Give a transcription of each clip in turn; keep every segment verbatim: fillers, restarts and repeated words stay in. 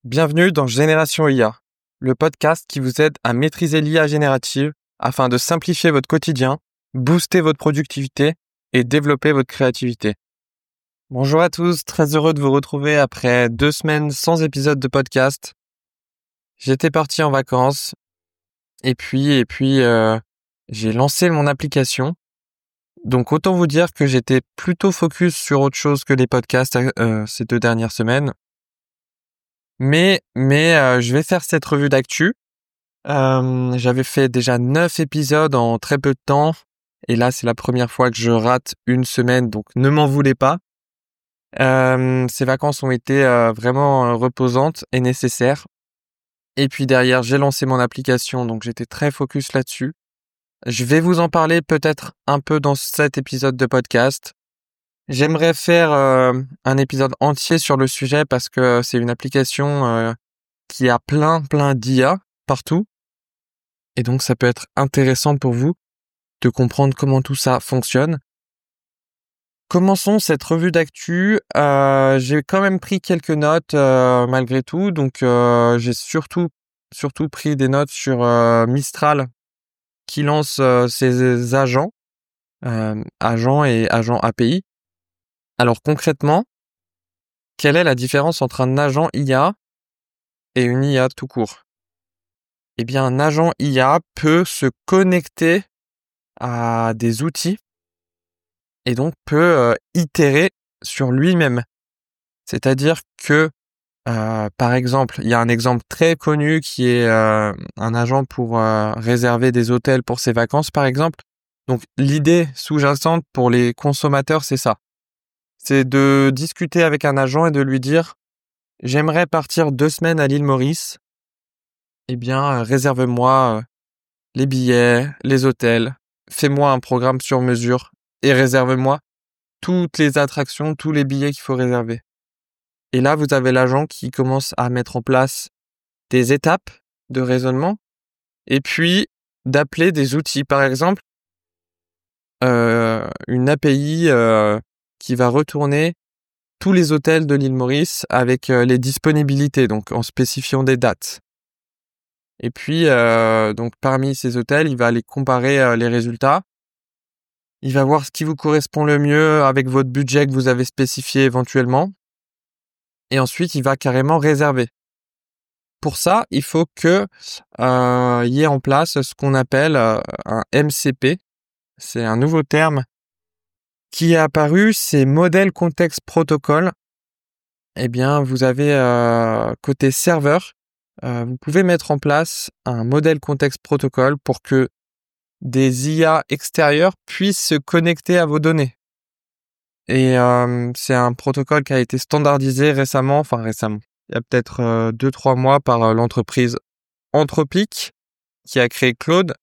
Bienvenue dans Génération I A, le podcast qui vous aide à maîtriser l'I A générative afin de simplifier votre quotidien, booster votre productivité et développer votre créativité. Bonjour à tous, très heureux de vous retrouver après deux semaines sans épisode de podcast. J'étais parti en vacances et puis et puis euh, j'ai lancé mon application. Donc autant vous dire que j'étais plutôt focus sur autre chose que les podcasts euh, ces deux dernières semaines. Mais mais euh, je vais faire cette revue d'actu. Euh, j'avais fait déjà neuf épisodes en très peu de temps. Et là, c'est la première fois que je rate une semaine, donc ne m'en voulez pas. Euh, ces vacances ont été euh, vraiment euh, reposantes et nécessaires. Et puis derrière, j'ai lancé mon application, donc j'étais très focus là-dessus. Je vais vous en parler peut-être un peu dans cet épisode de podcast. J'aimerais faire euh, un épisode entier sur le sujet parce que c'est une application euh, qui a plein plein d'I A partout. Et donc ça peut être intéressant pour vous de comprendre comment tout ça fonctionne. Commençons cette revue d'actu. Euh, j'ai quand même pris quelques notes euh, malgré tout. Donc euh, j'ai surtout surtout pris des notes sur euh, Mistral qui lance euh, ses agents, euh, agents et agents A P I. Alors concrètement, quelle est la différence entre un agent I A et une I A tout court? Eh bien, un agent I A peut se connecter à des outils et donc peut euh, itérer sur lui-même. C'est-à-dire que, euh, par exemple, il y a un exemple très connu qui est euh, un agent pour euh, réserver des hôtels pour ses vacances, par exemple. Donc, l'idée sous-jacente pour les consommateurs, c'est ça. C'est de discuter avec un agent et de lui dire « J'aimerais partir deux semaines à l'île Maurice. Eh bien, euh, réserve-moi euh, les billets, les hôtels, fais-moi un programme sur mesure et réserve-moi toutes les attractions, tous les billets qu'il faut réserver. » Et là, vous avez l'agent qui commence à mettre en place des étapes de raisonnement et puis d'appeler des outils. Par exemple, euh, une A P I euh, qui va retourner tous les hôtels de l'île Maurice avec euh, les disponibilités, donc en spécifiant des dates. Et puis, euh, donc parmi ces hôtels, il va aller comparer euh, les résultats. Il va voir ce qui vous correspond le mieux avec votre budget que vous avez spécifié éventuellement. Et ensuite, il va carrément réserver. Pour ça, il faut que euh, y ait en place ce qu'on appelle euh, un M C P. C'est un nouveau terme qui est apparu, c'est Model Context Protocol. Eh bien, vous avez euh, côté serveur, euh, vous pouvez mettre en place un Model Context Protocol pour que des I A extérieurs puissent se connecter à vos données. Et euh, c'est un protocole qui a été standardisé récemment, enfin récemment, il y a peut-être euh, deux trois mois par euh, l'entreprise Anthropic qui a créé Claude.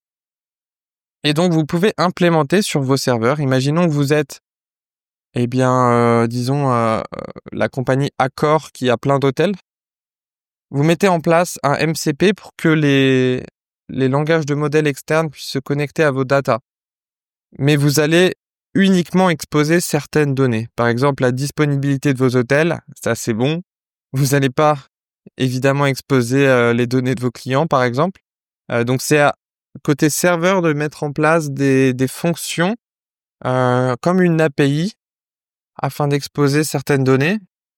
Et donc, vous pouvez implémenter sur vos serveurs. Imaginons que vous êtes, eh bien, euh, disons, euh, la compagnie Accor qui a plein d'hôtels. Vous mettez en place un M C P pour que les, les langages de modèles externes puissent se connecter à vos datas. Mais vous allez uniquement exposer certaines données. Par exemple, la disponibilité de vos hôtels, ça c'est bon. Vous n'allez pas, évidemment, exposer euh, les données de vos clients, par exemple. Euh, donc, c'est à côté serveur de mettre en place des, des fonctions euh, comme une A P I afin d'exposer certaines données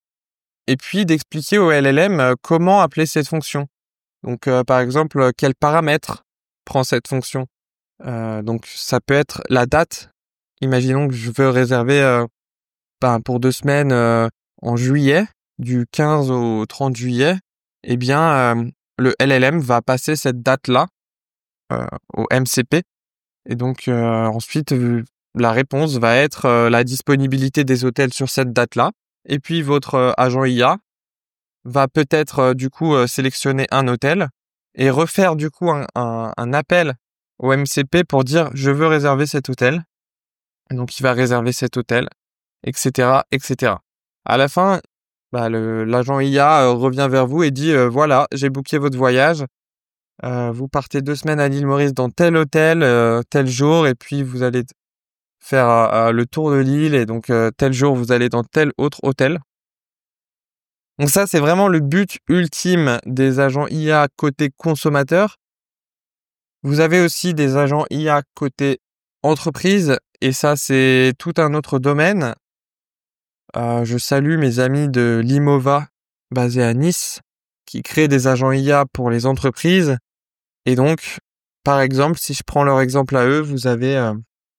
et puis d'expliquer au L L M euh, comment appeler cette fonction. Donc, euh, par exemple, euh, quels paramètres prend cette fonction. Euh, donc, ça peut être la date. Imaginons que je veux réserver euh, ben, pour deux semaines euh, en juillet, du quinze au trente juillet. Eh bien, euh, le L L M va passer cette date-là euh, au M C P. Et donc, euh, ensuite, euh, la réponse va être euh, la disponibilité des hôtels sur cette date-là. Et puis, votre euh, agent I A va peut-être, euh, du coup, euh, sélectionner un hôtel et refaire, du coup, un, un, un appel au M C P pour dire « je veux réserver cet hôtel ». Donc, il va réserver cet hôtel, et cetera, et cetera. À la fin, bah, le, l'agent I A euh, revient vers vous et dit euh, « voilà, j'ai booké votre voyage. Euh, vous partez deux semaines à l'île Maurice dans tel hôtel, euh, tel jour, et puis vous allez faire euh, le tour de l'île, et donc euh, tel jour, vous allez dans tel autre hôtel. » Donc ça, c'est vraiment le but ultime des agents I A côté consommateur. Vous avez aussi des agents I A côté entreprise, et ça, c'est tout un autre domaine. Euh, je salue mes amis de Limova, basés à Nice, qui créent des agents I A pour les entreprises. Et donc, par exemple, si je prends leur exemple à eux, vous avez euh,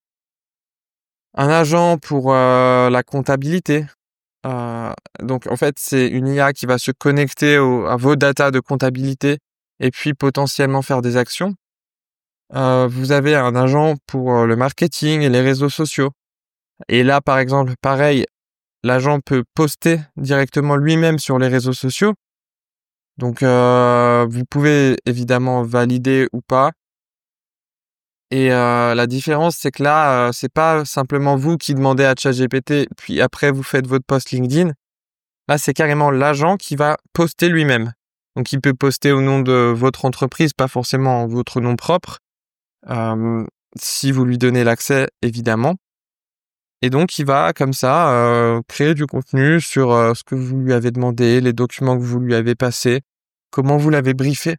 un agent pour euh, la comptabilité. Euh, donc, en fait, c'est une I A qui va se connecter au, à vos datas de comptabilité et puis potentiellement faire des actions. Euh, vous avez un agent pour euh, le marketing et les réseaux sociaux. Et là, par exemple, pareil, l'agent peut poster directement lui-même sur les réseaux sociaux. Donc, euh, vous pouvez évidemment valider ou pas. Et euh, la différence, c'est que là, euh, c'est pas simplement vous qui demandez à ChatGPT, puis après vous faites votre post LinkedIn. Là, c'est carrément l'agent qui va poster lui-même. Donc, il peut poster au nom de votre entreprise, pas forcément en votre nom propre, euh, si vous lui donnez l'accès, évidemment. Et donc, il va, comme ça, euh, créer du contenu sur euh, ce que vous lui avez demandé, les documents que vous lui avez passés, comment vous l'avez briefé.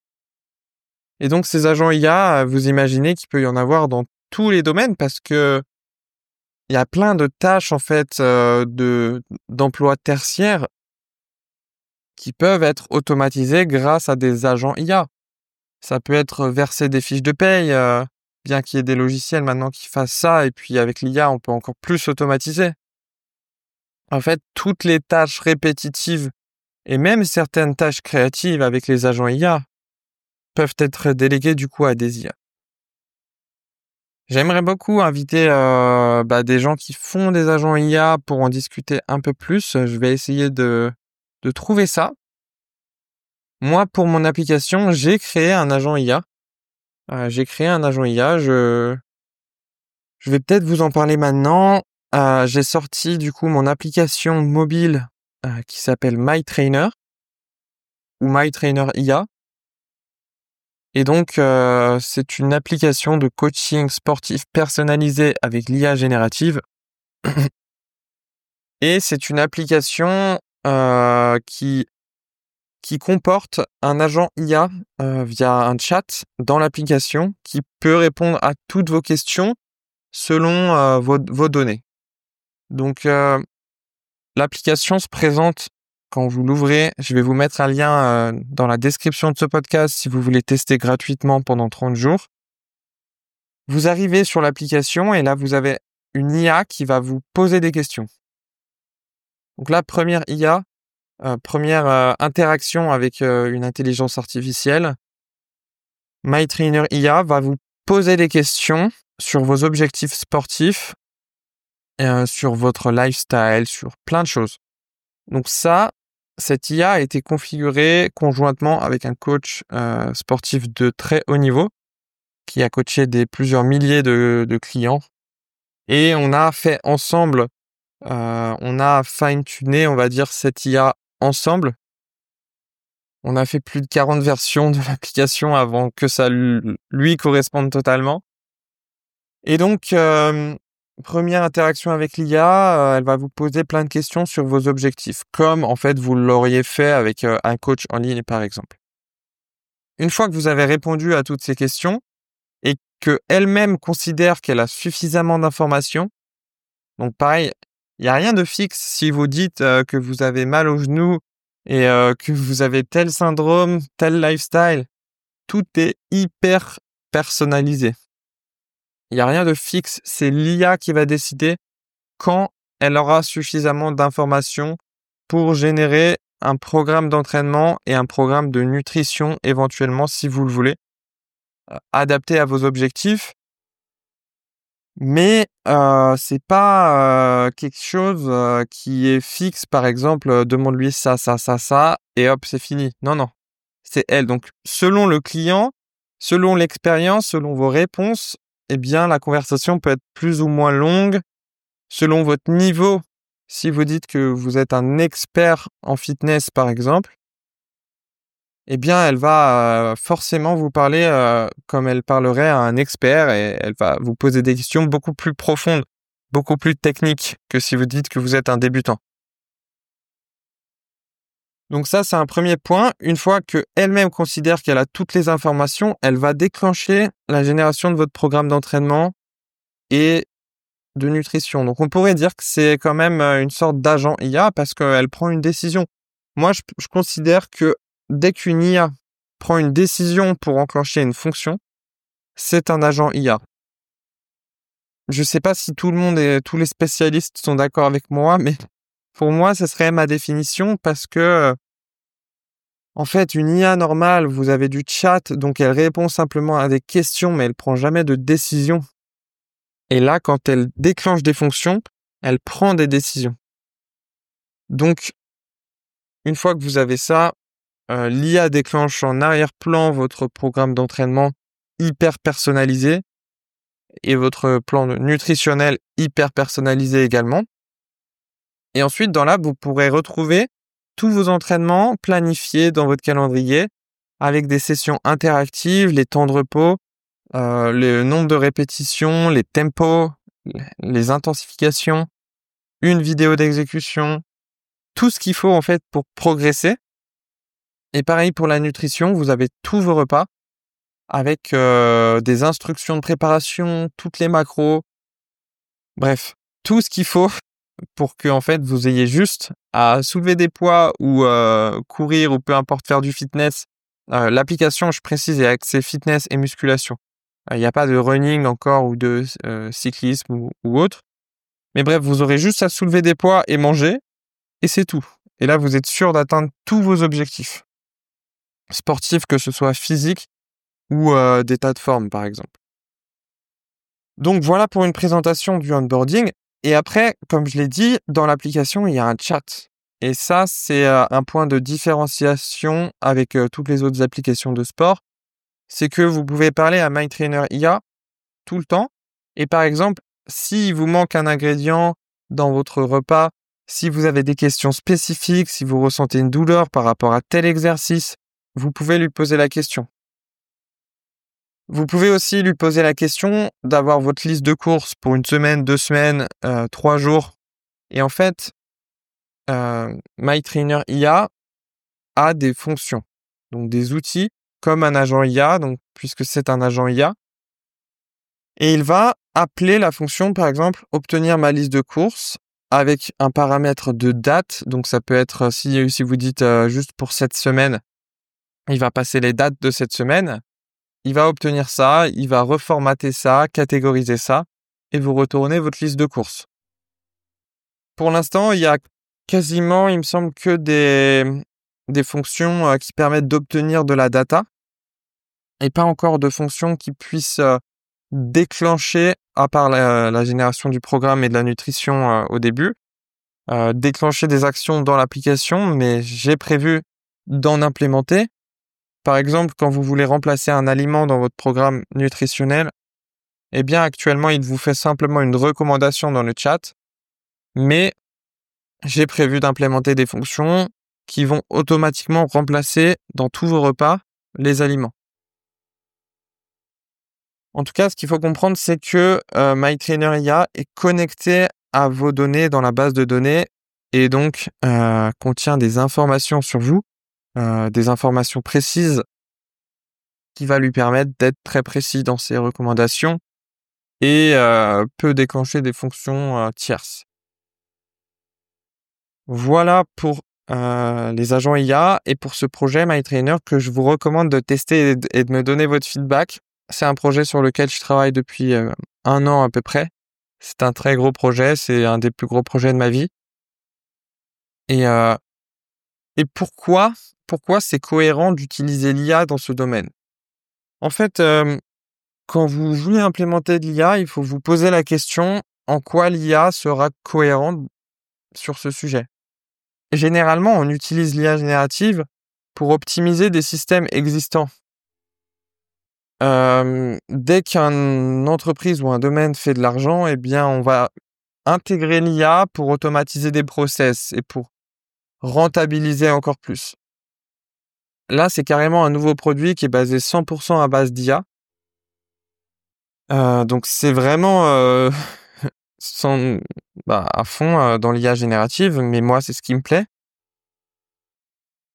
Et donc, ces agents I A, vous imaginez qu'il peut y en avoir dans tous les domaines parce que il y a plein de tâches, en fait, euh, de, d'emploi tertiaires qui peuvent être automatisées grâce à des agents I A. Ça peut être verser des fiches de paye, euh, bien qu'il y ait des logiciels maintenant qui fassent ça, et puis avec l'I A, on peut encore plus automatiser. En fait, toutes les tâches répétitives et même certaines tâches créatives avec les agents I A peuvent être déléguées du coup à des I A. J'aimerais beaucoup inviter euh, bah, des gens qui font des agents I A pour en discuter un peu plus. Je vais essayer de, de trouver ça. Moi, pour mon application, j'ai créé un agent I A. Euh, j'ai créé un agent I A. Je, je vais peut-être vous en parler maintenant. Euh, j'ai sorti du coup mon application mobile euh, qui s'appelle MyTrainer ou MyTrainer I A. Et donc, euh, c'est une application de coaching sportif personnalisé avec l'I A générative. Et c'est une application euh, qui, qui comporte un agent I A euh, via un chat dans l'application qui peut répondre à toutes vos questions selon euh, vos, vos données. Donc, euh, l'application se présente quand vous l'ouvrez. Je vais vous mettre un lien euh, dans la description de ce podcast si vous voulez tester gratuitement pendant trente jours. Vous arrivez sur l'application et là, vous avez une I A qui va vous poser des questions. Donc là, première I A, euh, première euh, interaction avec euh, une intelligence artificielle. MyTrainer I A va vous poser des questions sur vos objectifs sportifs, euh, sur votre lifestyle, sur plein de choses. Donc ça, cette I A a été configurée conjointement avec un coach euh, sportif de très haut niveau qui a coaché des plusieurs milliers de, de clients. Et on a fait ensemble, euh, on a fine-tuné, on va dire, cette I A ensemble. On a fait plus de quarante versions de l'application avant que ça lui corresponde totalement. Et donc, euh, première interaction avec l'I A, euh, elle va vous poser plein de questions sur vos objectifs, comme en fait vous l'auriez fait avec euh, un coach en ligne par exemple. Une fois que vous avez répondu à toutes ces questions et que elle-même considère qu'elle a suffisamment d'informations, donc pareil, il n'y a rien de fixe si vous dites euh, que vous avez mal au genou et euh, que vous avez tel syndrome, tel lifestyle. Tout est hyper personnalisé. Il n'y a rien de fixe, c'est l'I A qui va décider quand elle aura suffisamment d'informations pour générer un programme d'entraînement et un programme de nutrition éventuellement si vous le voulez, euh, adapté à vos objectifs. Mais euh, c'est pas euh, quelque chose euh, qui est fixe, par exemple, euh, demande-lui ça, ça, ça, ça, et hop, c'est fini. Non, non, c'est elle. Donc, selon le client, selon l'expérience, selon vos réponses, eh bien, la conversation peut être plus ou moins longue, selon votre niveau. Si vous dites que vous êtes un expert en fitness, par exemple, eh bien, elle va euh, forcément vous parler euh, comme elle parlerait à un expert et elle va vous poser des questions beaucoup plus profondes, beaucoup plus techniques que si vous dites que vous êtes un débutant. Donc ça, c'est un premier point. Une fois qu'elle-même considère qu'elle a toutes les informations, elle va déclencher la génération de votre programme d'entraînement et de nutrition. Donc on pourrait dire que c'est quand même euh, une sorte d'agent I A parce qu'elle prend une décision. Moi, je, je considère que dès qu'une I A prend une décision pour enclencher une fonction, c'est un agent I A. Je sais pas si tout le monde et tous les spécialistes sont d'accord avec moi, mais pour moi, ce serait ma définition parce que, euh, en fait, une I A normale, vous avez du chat, donc elle répond simplement à des questions, mais elle prend jamais de décision. Et là, quand elle déclenche des fonctions, elle prend des décisions. Donc, une fois que vous avez ça, euh, l'I A déclenche en arrière-plan votre programme d'entraînement hyper personnalisé et votre plan nutritionnel hyper personnalisé également. Et ensuite, dans l'app, vous pourrez retrouver tous vos entraînements planifiés dans votre calendrier avec des sessions interactives, les temps de repos, euh, le nombre de répétitions, les tempos, les intensifications, une vidéo d'exécution, tout ce qu'il faut en fait pour progresser. Et pareil pour la nutrition, vous avez tous vos repas avec euh, des instructions de préparation, toutes les macros, bref, tout ce qu'il faut pour que en fait vous ayez juste à soulever des poids ou euh, courir ou peu importe faire du fitness. Euh, l'application, je précise, est axée fitness et musculation. Il n'y a pas de running encore ou de euh, cyclisme ou, ou autre. Mais bref, vous aurez juste à soulever des poids et manger et c'est tout. Et là, vous êtes sûr d'atteindre tous vos objectifs sportifs, que ce soit physique ou euh, d'état de forme, par exemple. Donc voilà pour une présentation du onboarding. Et après, comme je l'ai dit, dans l'application, il y a un chat. Et ça, c'est euh, un point de différenciation avec euh, toutes les autres applications de sport. C'est que vous pouvez parler à MyTrainer I A tout le temps. Et par exemple, s'il vous manque un ingrédient dans votre repas, si vous avez des questions spécifiques, si vous ressentez une douleur par rapport à tel exercice, vous pouvez lui poser la question. Vous pouvez aussi lui poser la question d'avoir votre liste de courses pour une semaine, deux semaines, euh, trois jours. Et en fait, euh, MyTrainer I A a des fonctions, donc des outils comme un agent I A, donc puisque c'est un agent I A. Et il va appeler la fonction, par exemple, obtenir ma liste de courses avec un paramètre de date. Donc ça peut être, si, si vous dites euh, juste pour cette semaine, il va passer les dates de cette semaine. Il va obtenir ça, il va reformater ça, catégoriser ça, et vous retournez votre liste de courses. Pour l'instant, il y a quasiment, il me semble, que des, des fonctions euh, qui permettent d'obtenir de la data, et pas encore de fonctions qui puissent euh, déclencher, à part la, la génération du programme et de la nutrition euh, au début, euh, déclencher des actions dans l'application, mais j'ai prévu d'en implémenter. Par exemple, quand vous voulez remplacer un aliment dans votre programme nutritionnel, eh bien, actuellement, il vous fait simplement une recommandation dans le chat, mais j'ai prévu d'implémenter des fonctions qui vont automatiquement remplacer dans tous vos repas les aliments. En tout cas, ce qu'il faut comprendre, c'est que euh, MyTrainer I A est connecté à vos données dans la base de données et donc euh, contient des informations sur vous, euh, des informations précises qui va lui permettre d'être très précis dans ses recommandations et euh, peut déclencher des fonctions euh, tierces. Voilà pour euh, les agents I A et pour ce projet MyTrainer que je vous recommande de tester et de, et de me donner votre feedback. C'est un projet sur lequel je travaille depuis euh, un an à peu près. C'est un très gros projet, c'est un des plus gros projets de ma vie. Et, euh, et pourquoi, pourquoi c'est cohérent d'utiliser l'I A dans ce domaine? En fait, euh, quand vous voulez implémenter de l'I A, il faut vous poser la question en quoi l'I A sera cohérente sur ce sujet. Généralement, on utilise l'I A générative pour optimiser des systèmes existants. Euh, dès qu'une entreprise ou un domaine fait de l'argent, eh bien, on va intégrer l'I A pour automatiser des process et pour rentabiliser encore plus. Là, c'est carrément un nouveau produit qui est basé cent pour cent à base d'I A. Euh, donc, c'est vraiment euh, sans, bah, à fond euh, dans l'I A générative, mais moi, c'est ce qui me plaît.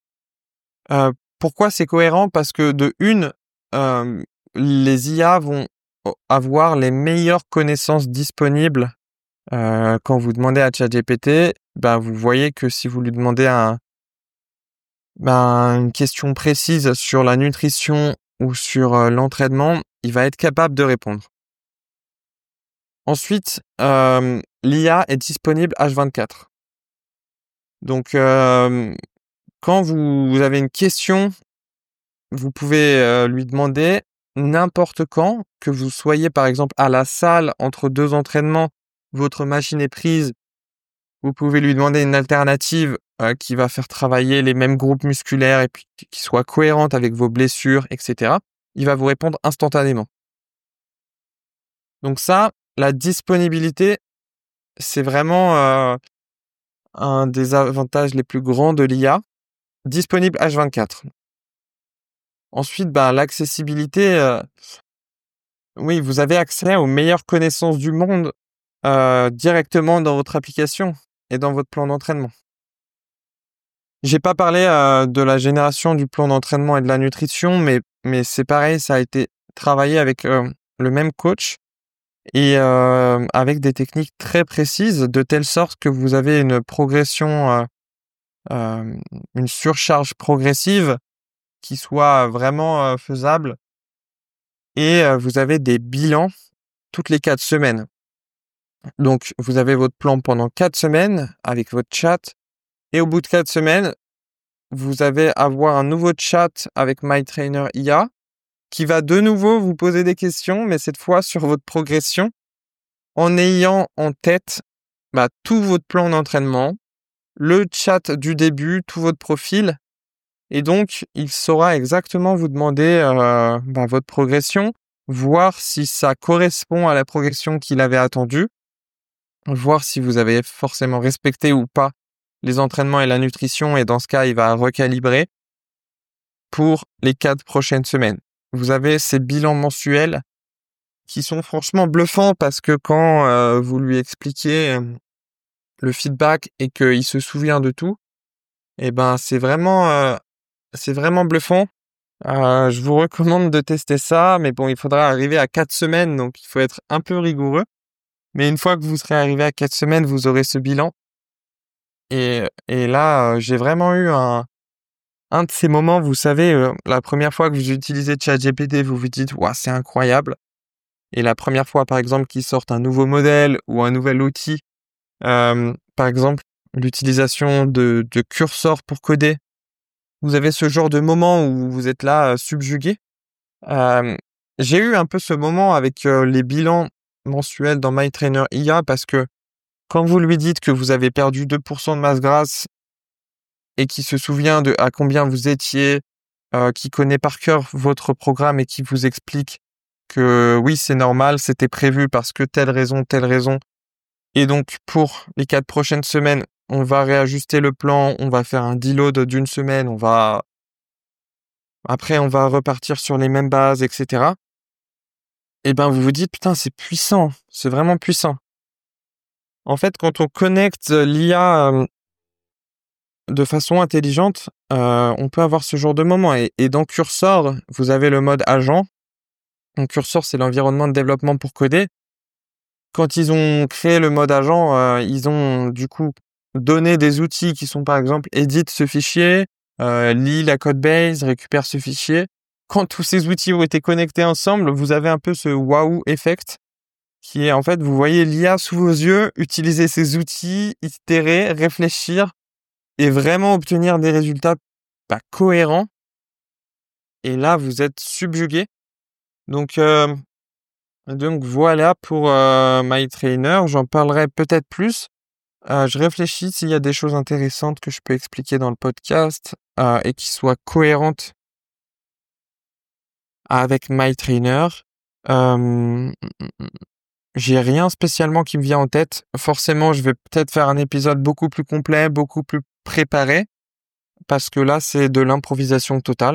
Euh, pourquoi c'est cohérent? Parce que de une, euh, les I A vont avoir les meilleures connaissances disponibles. Euh, quand vous demandez à ChatGPT, ben vous voyez que si vous lui demandez un, ben, une question précise sur la nutrition ou sur euh, l'entraînement, il va être capable de répondre. Ensuite, euh, l'I A est disponible H vingt-quatre. Donc, euh, quand vous, vous avez une question, vous pouvez euh, lui demander n'importe quand, que vous soyez par exemple à la salle entre deux entraînements, votre machine est prise, vous pouvez lui demander une alternative euh, qui va faire travailler les mêmes groupes musculaires et puis qui soit cohérente avec vos blessures, et cetera. Il va vous répondre instantanément. Donc ça, la disponibilité, c'est vraiment euh, un des avantages les plus grands de l'I A. Disponible H vingt-quatre. Ensuite, bah, l'accessibilité, euh, oui, vous avez accès aux meilleures connaissances du monde euh, directement dans votre application et dans votre plan d'entraînement. J'ai pas parlé euh, de la génération du plan d'entraînement et de la nutrition, mais, mais c'est pareil, ça a été travaillé avec euh, le même coach et euh, avec des techniques très précises, de telle sorte que vous avez une progression, euh, euh, une surcharge progressive qui soit vraiment euh, faisable. Et euh, vous avez des bilans toutes les quatre semaines. Donc, vous avez votre plan pendant quatre semaines avec votre chat. Et au bout de quatre semaines, vous allez avoir un nouveau chat avec MyTrainer I A qui va de nouveau vous poser des questions, mais cette fois sur votre progression, en ayant en tête bah, tout votre plan d'entraînement, le chat du début, tout votre profil. Et donc, il saura exactement vous demander euh, bah, votre progression, voir si ça correspond à la progression qu'il avait attendue, voir si vous avez forcément respecté ou pas les entraînements et la nutrition, et dans ce cas, il va recalibrer pour les quatre prochaines semaines. Vous avez ces bilans mensuels qui sont franchement bluffants parce que quand euh, vous lui expliquez euh, le feedback et qu'il se souvient de tout, eh ben c'est vraiment, euh, c'est vraiment bluffant. Euh, je vous recommande de tester ça, mais bon, il faudra arriver à quatre semaines, donc il faut être un peu rigoureux. Mais une fois que vous serez arrivé à quatre semaines, vous aurez ce bilan. Et, et là, euh, j'ai vraiment eu un, un de ces moments, vous savez, euh, la première fois que vous utilisez ChatGPT, vous vous dites, waouh, c'est incroyable. Et la première fois, par exemple, qu'ils sortent un nouveau modèle ou un nouvel outil, euh, par exemple, l'utilisation de, de curseurs pour coder, vous avez ce genre de moment où vous êtes là, euh, subjugué. Euh, j'ai eu un peu ce moment avec euh, les bilans mensuels dans MyTrainer I A parce que quand vous lui dites que vous avez perdu deux pour cent de masse grasse et qui se souvient de à combien vous étiez, euh, qui connaît par cœur votre programme et qui vous explique que oui, c'est normal, c'était prévu parce que telle raison, telle raison. Et donc, pour les quatre prochaines semaines, on va réajuster le plan, on va faire un deload d'une semaine, on va, après, on va repartir sur les mêmes bases, et cetera. Et ben, vous vous dites, putain, c'est puissant, c'est vraiment puissant. En fait, quand on connecte l'I A euh, de façon intelligente, euh, on peut avoir ce genre de moment. Et, et dans Cursor, vous avez le mode agent. Donc, Cursor, c'est l'environnement de développement pour coder. Quand ils ont créé le mode agent, euh, ils ont du coup donné des outils qui sont par exemple édite ce fichier, euh, lis la code base, récupère ce fichier. Quand tous ces outils ont été connectés ensemble, vous avez un peu ce wow effect qui est en fait, vous voyez l'I A sous vos yeux, utiliser ces outils, itérer, réfléchir et vraiment obtenir des résultats bah, cohérents. Et là, vous êtes subjugué. Donc, euh, donc voilà pour euh, MyTrainer. J'en parlerai peut-être plus. Euh, je réfléchis s'il y a des choses intéressantes que je peux expliquer dans le podcast euh, et qui soient cohérentes avec MyTrainer. Euh, j'ai rien spécialement qui me vient en tête. Forcément, je vais peut-être faire un épisode beaucoup plus complet, beaucoup plus préparé, parce que là, c'est de l'improvisation totale.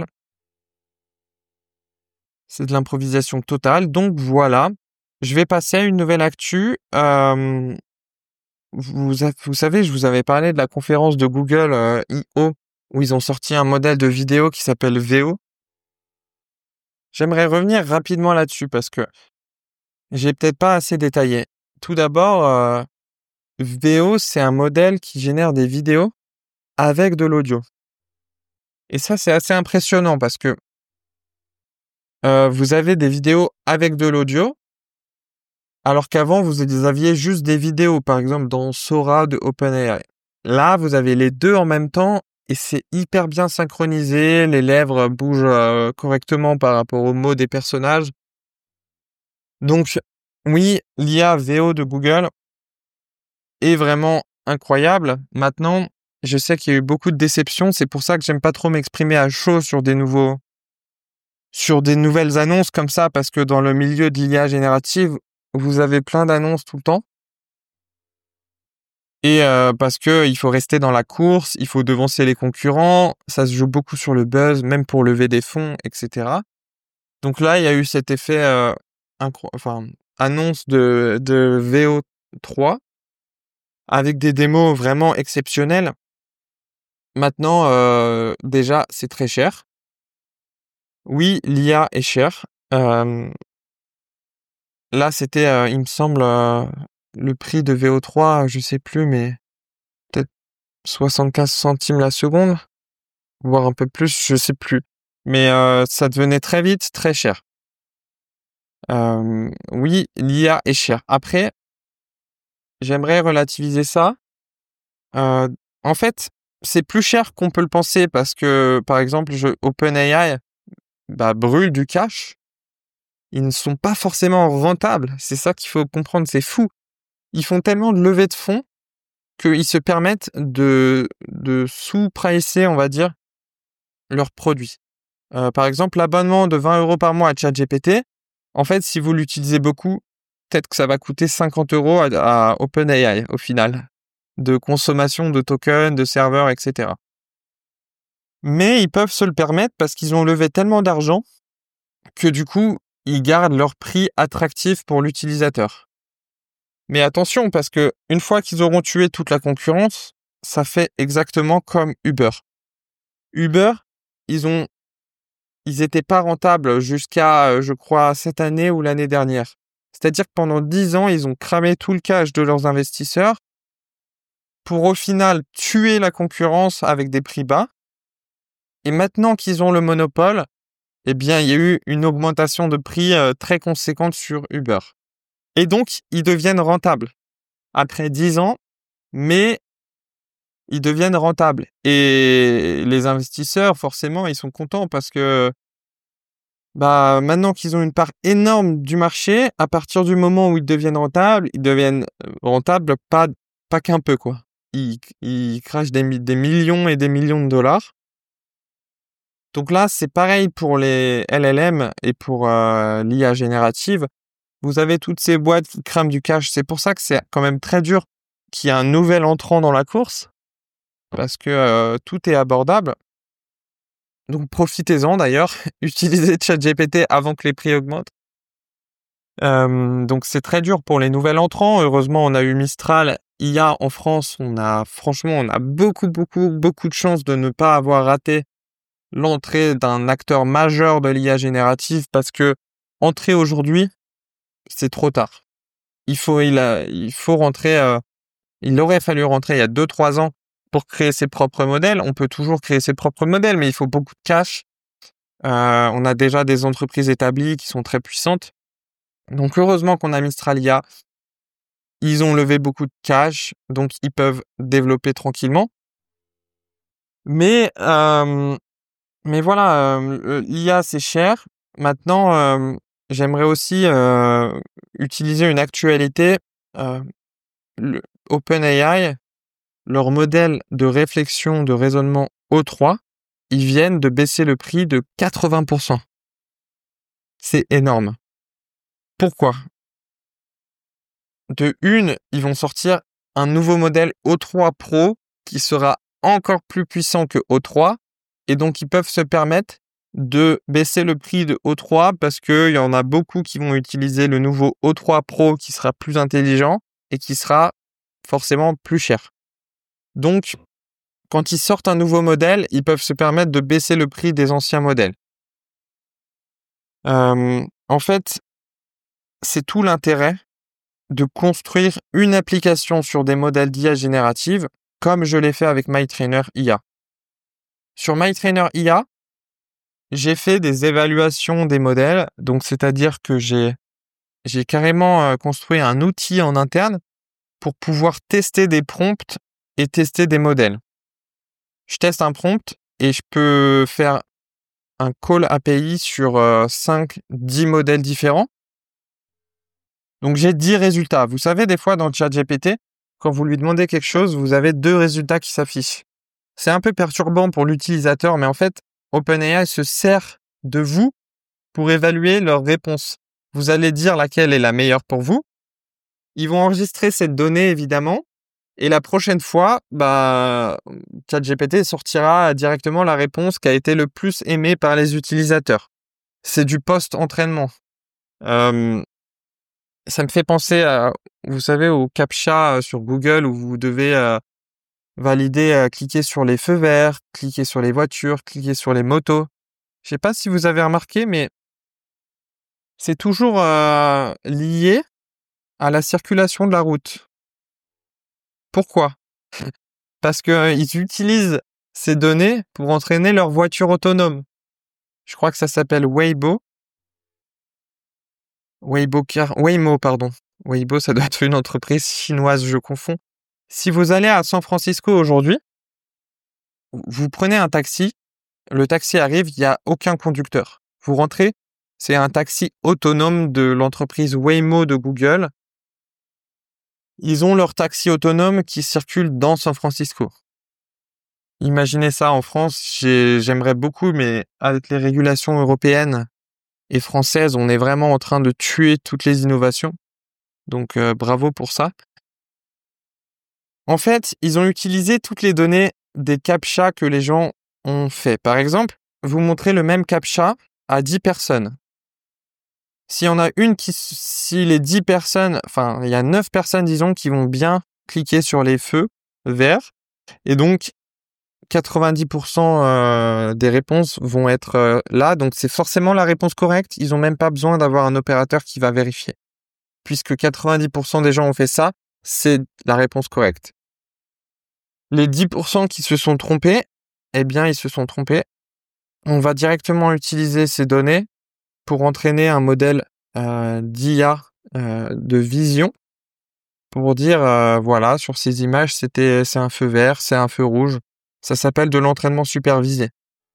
C'est de l'improvisation totale. Donc voilà, je vais passer à une nouvelle actu. Euh, vous, vous savez, je vous avais parlé de la conférence de Google euh, I O où ils ont sorti un modèle de vidéo qui s'appelle Veo. J'aimerais revenir rapidement là-dessus parce que j'ai peut-être pas assez détaillé. Tout d'abord, euh, Veo, c'est un modèle qui génère des vidéos avec de l'audio. Et ça, c'est assez impressionnant parce que euh, vous avez des vidéos avec de l'audio, alors qu'avant, vous aviez juste des vidéos, par exemple dans Sora de OpenAI. Là, vous avez les deux en même temps et c'est hyper bien synchronisé. Les lèvres bougent euh, correctement par rapport aux mots des personnages. Donc, oui, l'I A Veo de Google est vraiment incroyable. Maintenant, je sais qu'il y a eu beaucoup de déceptions. C'est pour ça que j'aime pas trop m'exprimer à chaud sur des nouveaux, sur des nouvelles annonces comme ça, parce que dans le milieu de l'I A générative, vous avez plein d'annonces tout le temps. Et euh, parce que il faut rester dans la course, il faut devancer les concurrents, ça se joue beaucoup sur le buzz, même pour lever des fonds, et cetera. Donc là, il y a eu cet effet, euh, incro- enfin, annonce de, de Veo trois avec des démos vraiment exceptionnelles. Maintenant, euh, déjà, c'est très cher. Oui, l'I A est cher. Euh, là, c'était, euh, il me semble, euh, le prix de Veo trois, je sais plus, mais peut-être soixante-quinze centimes la seconde, voire un peu plus, je sais plus. Mais euh, ça devenait très vite très cher. Euh, oui, l'I A est cher. Après, j'aimerais relativiser ça. Euh, en fait, c'est plus cher qu'on peut le penser parce que, par exemple, je, OpenAI bah, brûle du cash. Ils ne sont pas forcément rentables. C'est ça qu'il faut comprendre, c'est fou. Ils font tellement de levées de fonds qu'ils se permettent de, de sous-pricer, on va dire, leurs produits. Euh, par exemple, l'abonnement de vingt euros par mois à ChatGPT, en fait, si vous l'utilisez beaucoup, peut-être que ça va coûter cinquante euros à, à OpenAI au final, de consommation de tokens, de serveurs, et cetera. Mais ils peuvent se le permettre parce qu'ils ont levé tellement d'argent que du coup, ils gardent leur prix attractif pour l'utilisateur. Mais attention, parce que une fois qu'ils auront tué toute la concurrence, ça fait exactement comme Uber. Uber, ils ont, ils étaient pas rentables jusqu'à, euh, je crois, cette année ou l'année dernière. C'est-à-dire que pendant dix ans, ils ont cramé tout le cash de leurs investisseurs pour au final tuer la concurrence avec des prix bas. Et maintenant qu'ils ont le monopole, eh bien, il y a eu une augmentation de prix euh, très conséquente sur Uber. Et donc, ils deviennent rentables après dix ans, mais ils deviennent rentables. Et les investisseurs, forcément, ils sont contents parce que bah, maintenant qu'ils ont une part énorme du marché, à partir du moment où ils deviennent rentables, ils deviennent euh, rentables pas, pas qu'un peu, quoi. Ils, ils crachent des, mi- des millions et des millions de dollars. Donc là, c'est pareil pour les L L M et pour euh, l'I A générative. Vous avez toutes ces boîtes qui crament du cash. C'est pour ça que c'est quand même très dur qu'il y ait un nouvel entrant dans la course, parce que euh, tout est abordable. Donc profitez-en d'ailleurs. Utilisez ChatGPT avant que les prix augmentent. Euh, donc c'est très dur pour les nouveaux entrants. Heureusement, on a eu Mistral I A en France. On a franchement, on a beaucoup, beaucoup, beaucoup de chance de ne pas avoir raté l'entrée d'un acteur majeur de l'I A générative parce que entrer aujourd'hui, c'est trop tard. Il faut, il a, il faut rentrer. Euh, il aurait fallu rentrer il y a deux trois ans pour créer ses propres modèles. On peut toujours créer ses propres modèles, mais il faut beaucoup de cash. Euh, on a déjà des entreprises établies qui sont très puissantes. Donc heureusement qu'on a Mistral I A. Ils ont levé beaucoup de cash, donc ils peuvent développer tranquillement. Mais euh, mais voilà, euh, l'I A c'est cher. Maintenant, euh, j'aimerais aussi euh, utiliser une actualité. Euh, le OpenAI, leur modèle de réflexion de raisonnement O trois, ils viennent de baisser le prix de quatre-vingts pour cent. C'est énorme. Pourquoi? De une, ils vont sortir un nouveau modèle O trois Pro qui sera encore plus puissant que O trois et donc ils peuvent se permettre de baisser le prix de O trois parce qu'il y en a beaucoup qui vont utiliser le nouveau O trois Pro qui sera plus intelligent et qui sera forcément plus cher. Donc, quand ils sortent un nouveau modèle, ils peuvent se permettre de baisser le prix des anciens modèles. Euh, en fait, c'est tout l'intérêt de construire une application sur des modèles d'I A générative, comme je l'ai fait avec MyTrainer I A. Sur MyTrainer I A, j'ai fait des évaluations des modèles, donc c'est-à-dire que j'ai, j'ai carrément euh, construit un outil en interne pour pouvoir tester des prompts et tester des modèles. Je teste un prompt et je peux faire un call A P I sur euh, cinq, dix modèles différents. Donc j'ai dix résultats. Vous savez, des fois dans ChatGPT, quand vous lui demandez quelque chose, vous avez deux résultats qui s'affichent. C'est un peu perturbant pour l'utilisateur, mais en fait, OpenAI se sert de vous pour évaluer leurs réponses. Vous allez dire laquelle est la meilleure pour vous. Ils vont enregistrer cette donnée, évidemment. Et la prochaine fois, bah, ChatGPT sortira directement la réponse qui a été le plus aimée par les utilisateurs. C'est du post-entraînement. Euh, ça me fait penser à, vous savez, au CAPTCHA sur Google où vous devez euh, valider, euh, cliquer sur les feux verts, cliquer sur les voitures, cliquer sur les motos. Je sais pas si vous avez remarqué, mais c'est toujours euh, lié à la circulation de la route. Pourquoi ? Parce que euh, ils utilisent ces données pour entraîner leur voiture autonome. Je crois que ça s'appelle Weibo. Weibo Car... Waymo, pardon. Weibo, ça doit être une entreprise chinoise, je confonds. Si vous allez à San Francisco aujourd'hui, vous prenez un taxi, le taxi arrive, il n'y a aucun conducteur. Vous rentrez, c'est un taxi autonome de l'entreprise Waymo de Google. Ils ont leur taxi autonome qui circule dans San Francisco. Imaginez ça en France, j'ai, j'aimerais beaucoup, mais avec les régulations européennes et françaises, on est vraiment en train de tuer toutes les innovations. Donc euh, bravo pour ça. En fait, ils ont utilisé toutes les données des CAPTCHA que les gens ont fait. Par exemple, vous montrez le même CAPTCHA à dix personnes. S'il y en a une qui, si les dix personnes, enfin, il y a neuf personnes, disons, qui vont bien cliquer sur les feux verts, et donc quatre-vingt-dix pour cent euh, des réponses vont être euh, là, donc c'est forcément la réponse correcte. Ils n'ont même pas besoin d'avoir un opérateur qui va vérifier. Puisque quatre-vingt-dix pour cent des gens ont fait ça, c'est la réponse correcte. Les dix pour cent qui se sont trompés, eh bien, ils se sont trompés. On va directement utiliser ces données pour entraîner un modèle euh, d'I A euh, de vision pour dire, euh, voilà, sur ces images, c'était, c'est un feu vert, c'est un feu rouge. Ça s'appelle de l'entraînement supervisé.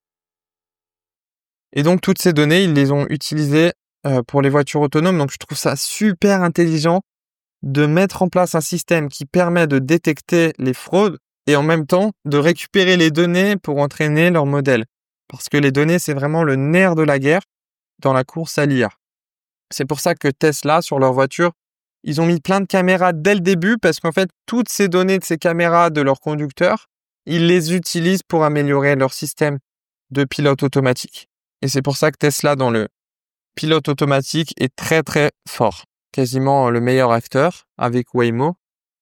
Et donc, toutes ces données, ils les ont utilisées euh, pour les voitures autonomes. Donc, je trouve ça super intelligent de mettre en place un système qui permet de détecter les fraudes et en même temps de récupérer les données pour entraîner leur modèle. Parce que les données, c'est vraiment le nerf de la guerre dans la course à l'I A. C'est pour ça que Tesla, sur leur voiture, ils ont mis plein de caméras dès le début parce qu'en fait, toutes ces données de ces caméras de leurs conducteurs, ils les utilisent pour améliorer leur système de pilote automatique. Et c'est pour ça que Tesla, dans le pilote automatique, est très très fort. Quasiment le meilleur acteur avec Waymo.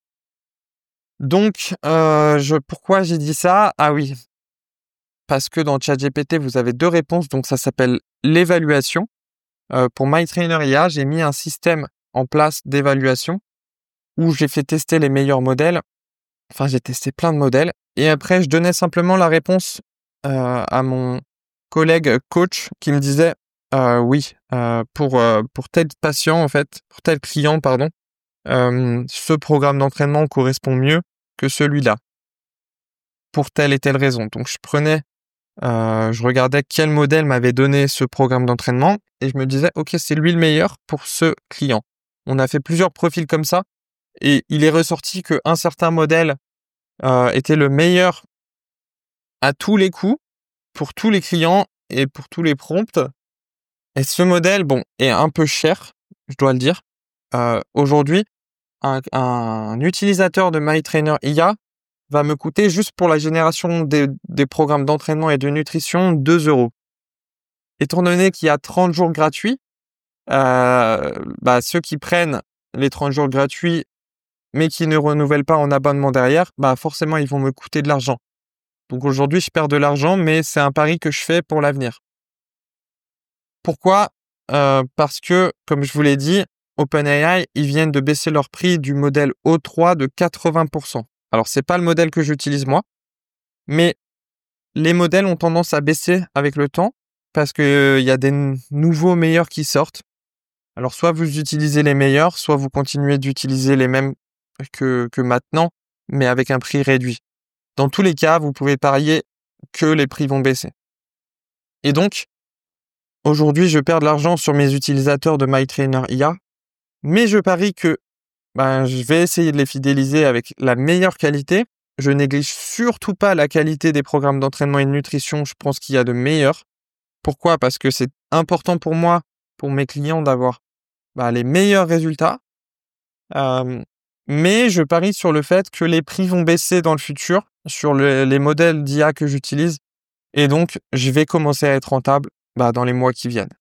Donc, euh, je, pourquoi j'ai dit ça ? Ah oui, parce que dans ChatGPT, vous avez deux réponses, donc ça s'appelle l'évaluation. Euh, pour MyTrainer I A, j'ai mis un système en place d'évaluation où j'ai fait tester les meilleurs modèles. Enfin, j'ai testé plein de modèles. Et après, je donnais simplement la réponse euh, à mon collègue coach qui me disait euh, oui, euh, pour, euh, pour tel patient, en fait, pour tel client, pardon, euh, ce programme d'entraînement correspond mieux que celui-là pour telle et telle raison. Donc, je prenais, euh, je regardais quel modèle m'avait donné ce programme d'entraînement et je me disais, OK, c'est lui le meilleur pour ce client. On a fait plusieurs profils comme ça et il est ressorti qu'un certain modèle euh, était le meilleur à tous les coups pour tous les clients et pour tous les prompts. Et ce modèle, bon, est un peu cher, je dois le dire. Euh, aujourd'hui, un, un utilisateur de MyTrainer I A va me coûter juste pour la génération des, des programmes d'entraînement et de nutrition deux euros. Étant donné qu'il y a trente jours gratuits, euh, bah, ceux qui prennent les trente jours gratuits mais qui ne renouvellent pas en abonnement derrière, bah forcément ils vont me coûter de l'argent. Donc aujourd'hui, je perds de l'argent, mais c'est un pari que je fais pour l'avenir. Pourquoi? Euh, parce que, comme je vous l'ai dit, OpenAI, ils viennent de baisser leur prix du modèle O trois de quatre-vingts pour cent. Alors, c'est pas le modèle que j'utilise moi, mais les modèles ont tendance à baisser avec le temps parce qu'il euh, y a des n- nouveaux meilleurs qui sortent. Alors, soit vous utilisez les meilleurs, soit vous continuez d'utiliser les mêmes que, que maintenant, mais avec un prix réduit. Dans tous les cas, vous pouvez parier que les prix vont baisser. Et donc, aujourd'hui, je perds de l'argent sur mes utilisateurs de MyTrainer I A, mais je parie que ben, je vais essayer de les fidéliser avec la meilleure qualité. Je néglige surtout pas la qualité des programmes d'entraînement et de nutrition. Je pense qu'il y a de meilleurs. Pourquoi? Parce que c'est important pour moi, pour mes clients, d'avoir ben, les meilleurs résultats. Euh, mais je parie sur le fait que les prix vont baisser dans le futur sur le- les modèles d'I A que j'utilise. Et donc, je vais commencer à être rentable ben, dans les mois qui viennent.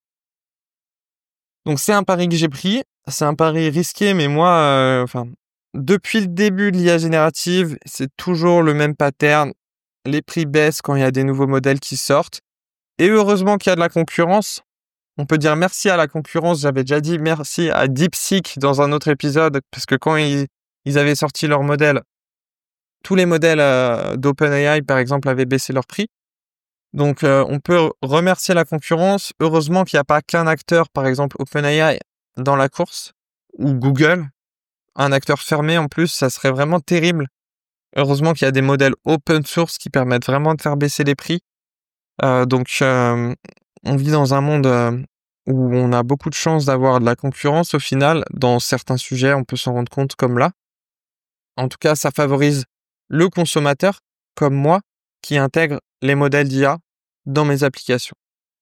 Donc, c'est un pari que j'ai pris. C'est un pari risqué, mais moi, euh, enfin, depuis le début de l'I A générative, c'est toujours le même pattern. Les prix baissent quand il y a des nouveaux modèles qui sortent. Et heureusement qu'il y a de la concurrence. On peut dire merci à la concurrence. J'avais déjà dit merci à DeepSeek dans un autre épisode, parce que quand ils, ils avaient sorti leur modèle, tous les modèles euh, d'OpenAI, par exemple, avaient baissé leur prix. Donc, euh, on peut remercier la concurrence. Heureusement qu'il n'y a pas qu'un acteur, par exemple OpenAI, dans la course, ou Google. Un acteur fermé en plus, ça serait vraiment terrible. Heureusement qu'il y a des modèles open source qui permettent vraiment de faire baisser les prix. Euh, donc, euh, on vit dans un monde euh, où on a beaucoup de chances d'avoir de la concurrence au final. Dans certains sujets, on peut s'en rendre compte comme là. En tout cas, ça favorise le consommateur, comme moi, qui intègre les modèles d'I A dans mes applications.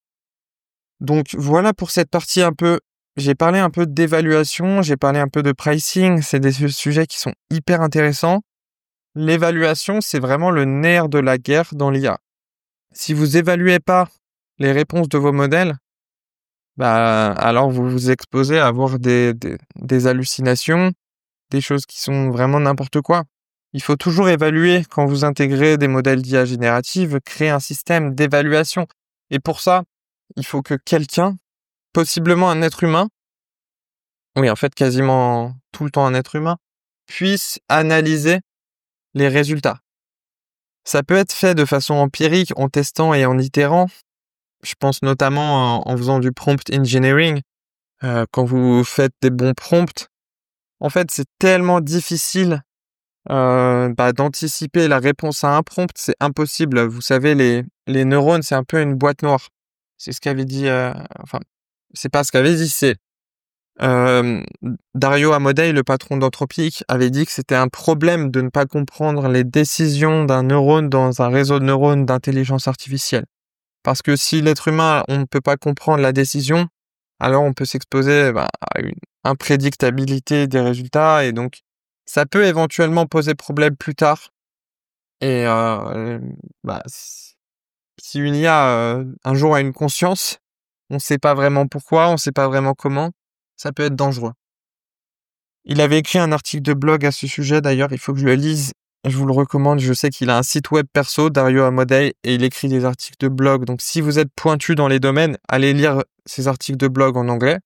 Donc, voilà pour cette partie un peu. J'ai parlé un peu d'évaluation, j'ai parlé un peu de pricing. C'est des su- sujets qui sont hyper intéressants. L'évaluation, c'est vraiment le nerf de la guerre dans l'I A. Si vous évaluez pas les réponses de vos modèles, bah, alors vous vous exposez à avoir des, des, des hallucinations, des choses qui sont vraiment n'importe quoi. Il faut toujours évaluer quand vous intégrez des modèles d'I A générative, créer un système d'évaluation. Et pour ça, il faut que quelqu'un, possiblement un être humain, oui, en fait, quasiment tout le temps un être humain, puisse analyser les résultats. Ça peut être fait de façon empirique, en testant et en itérant. Je pense notamment en, en faisant du prompt engineering. Euh, quand vous faites des bons prompts, en fait, c'est tellement difficile euh, bah, d'anticiper la réponse à un prompt. C'est impossible. Vous savez, les, les neurones, c'est un peu une boîte noire. C'est ce qu'avait dit... Euh, enfin, c'est pas ce qu'avait dit, c'est... Euh, Dario Amodei, le patron d'Anthropic, avait dit que c'était un problème de ne pas comprendre les décisions d'un neurone dans un réseau de neurones d'intelligence artificielle. Parce que si l'être humain, on ne peut pas comprendre la décision, alors on peut s'exposer bah, à une imprédictabilité des résultats et donc ça peut éventuellement poser problème plus tard. Et euh, bah, si si une I A euh, un jour a une conscience, on ne sait pas vraiment pourquoi, on ne sait pas vraiment comment, ça peut être dangereux. Il avait écrit un article de blog à ce sujet, d'ailleurs, il faut que je le lise. Je vous le recommande. Je sais qu'il a un site web perso, Dario Amodei, et il écrit des articles de blog. Donc, si vous êtes pointu dans les domaines, allez lire ses articles de blog en anglais.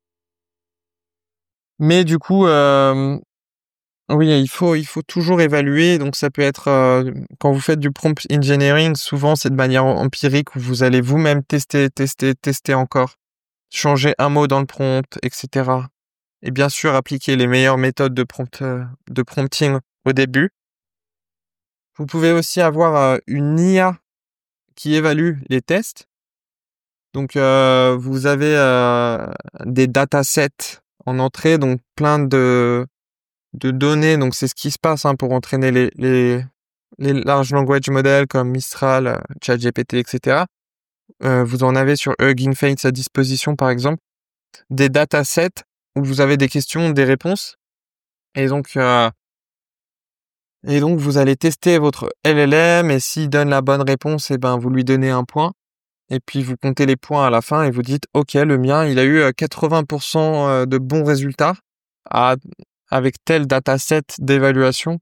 Mais du coup, euh, oui, il faut, il faut toujours évaluer. Donc, ça peut être, euh, quand vous faites du prompt engineering, souvent, c'est de manière empirique où vous allez vous-même tester, tester, tester encore, changer un mot dans le prompt, et cetera. Et bien sûr, appliquer les meilleures méthodes de prompt, euh, de prompting au début. Vous pouvez aussi avoir euh, une I A qui évalue les tests. Donc, euh, vous avez euh, des datasets en entrée, donc plein de, de données. Donc, c'est ce qui se passe hein, pour entraîner les, les, les large language models comme Mistral, euh, ChatGPT, et cetera. Euh, vous en avez sur Hugging Face à disposition, par exemple, des datasets où vous avez des questions, des réponses. Et donc, euh, et donc vous allez tester votre L L M et s'il donne la bonne réponse, et ben vous lui donnez un point. Et puis vous comptez les points à la fin et vous dites OK, le mien, il a eu quatre-vingts pour cent de bons résultats à, avec tel dataset d'évaluation.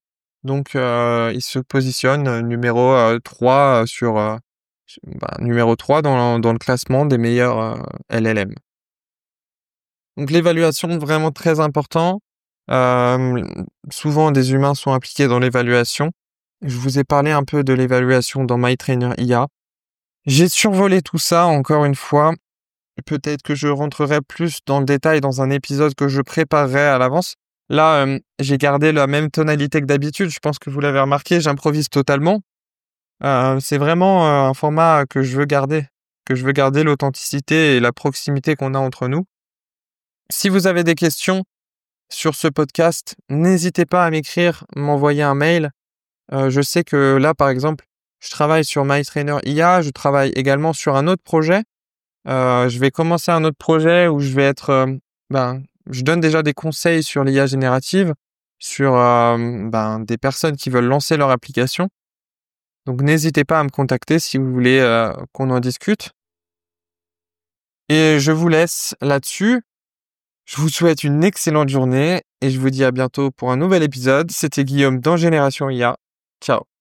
Donc, euh, il se positionne euh, numéro euh, trois euh, sur, euh, sur- bah, numéro trois dans, dans le classement des meilleurs euh, L L M. Donc, l'évaluation, vraiment très important. Euh, Souvent, des humains sont impliqués dans l'évaluation. Je vous ai parlé un peu de l'évaluation dans MyTrainer I A. J'ai survolé tout ça, encore une fois. Peut-être que je rentrerai plus dans le détail dans un épisode que je préparerai à l'avance. Là, euh, j'ai gardé la même tonalité que d'habitude. Je pense que vous l'avez remarqué, j'improvise totalement. Euh, c'est vraiment euh, un format que je veux garder, que je veux garder l'authenticité et la proximité qu'on a entre nous. Si vous avez des questions sur ce podcast, n'hésitez pas à m'écrire, m'envoyer un mail. Euh, je sais que là, par exemple, je travaille sur MyTrainer I A, je travaille également sur un autre projet. Euh, je vais commencer un autre projet où je vais être, euh, ben, je donne déjà des conseils sur l'I A générative, sur euh, ben, des personnes qui veulent lancer leur application. Donc n'hésitez pas à me contacter si vous voulez euh, qu'on en discute. Et je vous laisse là-dessus. Je vous souhaite une excellente journée et je vous dis à bientôt pour un nouvel épisode. C'était Guillaume dans Génération I A. Ciao.